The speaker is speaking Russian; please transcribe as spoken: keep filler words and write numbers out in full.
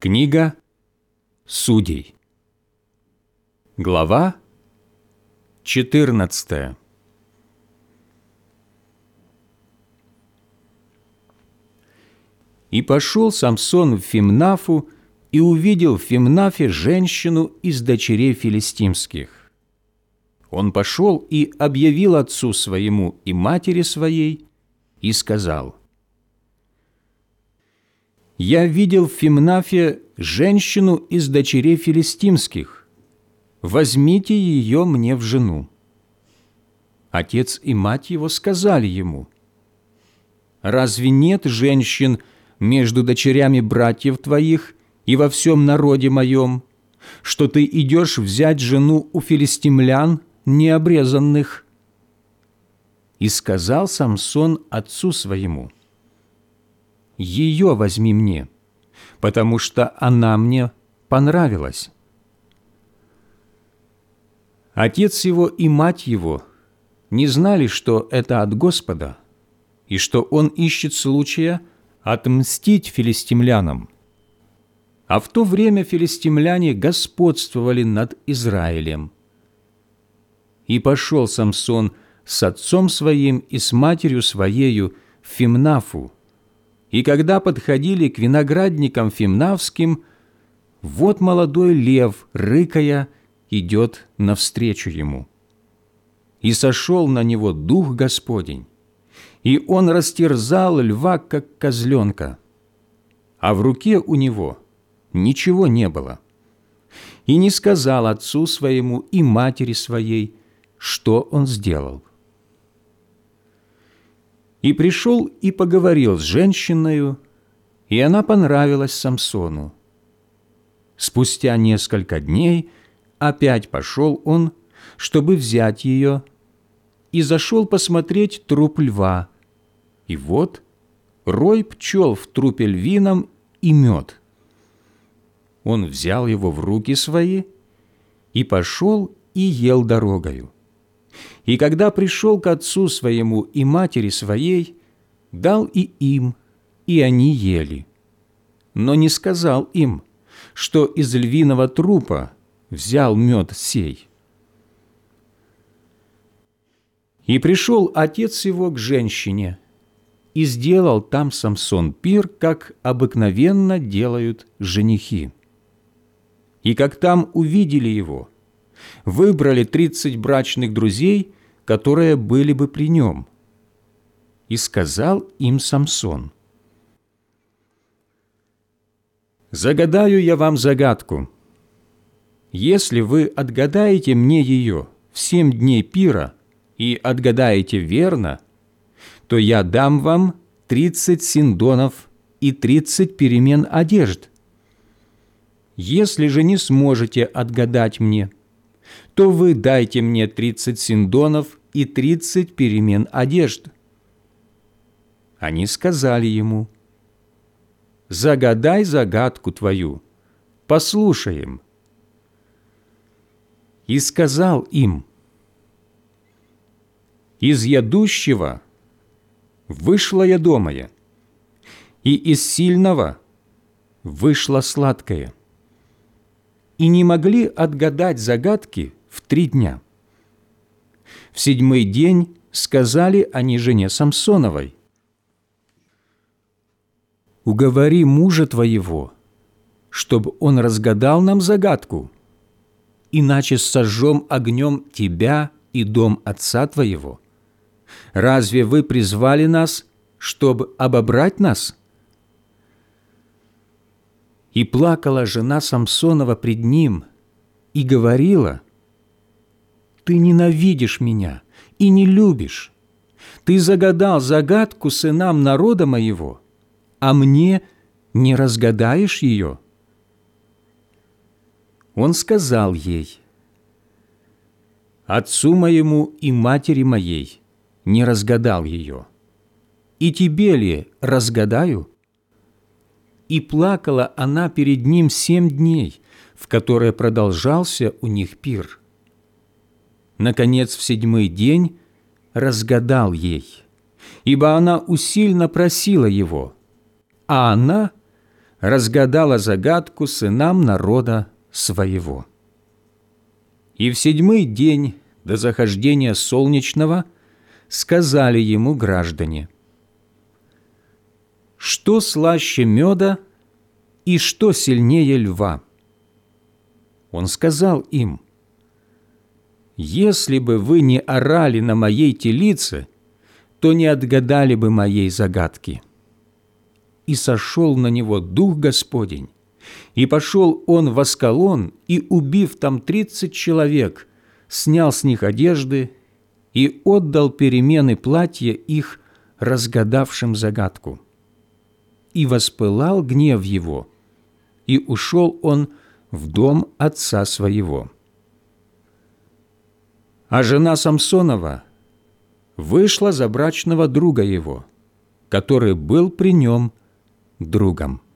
Книга Судей. Глава четырнадцатая. «И пошел Самсон в Фимнафу, и увидел в Фимнафе женщину из дочерей филистимских. Он пошел и объявил отцу своему и матери своей, и сказал: «Я видел в Фимнафе женщину из дочерей филистимских. Возьмите ее мне в жену». Отец и мать его сказали ему: «Разве нет женщин между дочерями братьев твоих и во всем народе моем, что ты идешь взять жену у филистимлян необрезанных?» И сказал Самсон отцу своему: «Ее возьми мне, потому что она мне понравилась». Отец его и мать его не знали, что это от Господа, и что он ищет случая отмстить филистимлянам. А в то время филистимляне господствовали над Израилем. И пошел Самсон с отцом своим и с матерью своею в Фимнафу, и когда подходили к виноградникам фимнавским, вот молодой лев, рыкая, идет навстречу ему. И сошел на него Дух Господень, и он растерзал льва, как козленка, а в руке у него ничего не было, и не сказал отцу своему и матери своей, что он сделал. И пришел и поговорил с женщиною, и она понравилась Самсону. Спустя несколько дней опять пошел он, чтобы взять ее, и зашел посмотреть труп льва. И вот рой пчел в трупе львином и мед. Он взял его в руки свои и пошел и ел дорогою. И когда пришел к отцу своему и матери своей, дал и им, и они ели. Но не сказал им, что из львиного трупа взял мед сей. И пришел отец его к женщине, и сделал там Самсон пир, как обыкновенно делают женихи. И как там увидели его, выбрали тридцать брачных друзей, которые были бы при нем. И сказал им Самсон: «Загадаю я вам загадку. Если вы отгадаете мне ее в семь дней пира и отгадаете верно, то я дам вам тридцать синдонов и тридцать перемен одежд. Если же не сможете отгадать мне, то вы дайте мне тридцать синдонов и тридцать перемен одежд». Они сказали ему: «Загадай загадку твою, послушаем». И сказал им: «Из ядущего вышла ядомая, и из сильного вышло сладкое». И не могли отгадать загадки в три дня. В седьмой день сказали они жене Самсоновой: «Уговори мужа твоего, чтобы он разгадал нам загадку, иначе сожжем огнем тебя и дом отца твоего. Разве вы призвали нас, чтобы обобрать нас?» И плакала жена Самсонова пред ним и говорила: «Ты ненавидишь меня и не любишь. Ты загадал загадку сынам народа моего, а мне не разгадаешь ее». Он сказал ей: «Отцу моему и матери моей не разгадал ее, и тебе ли разгадаю?» И плакала она перед ним семь дней, в которые продолжался у них пир. Наконец, в седьмой день разгадал ей, ибо она усильно просила его, а она разгадала загадку сынам народа своего. И в седьмой день до захождения солнечного сказали ему граждане: «Что слаще меда и что сильнее льва?» Он сказал им: «Если бы вы не орали на моей телице, то не отгадали бы моей загадки». И сошел на него Дух Господень, и пошел он в Аскалон, и, убив там тридцать человек, снял с них одежды и отдал перемены платья их разгадавшим загадку. И воспылал гнев его, и ушел он в дом отца своего. А жена Самсонова вышла за брачного друга его, который был при нем другом.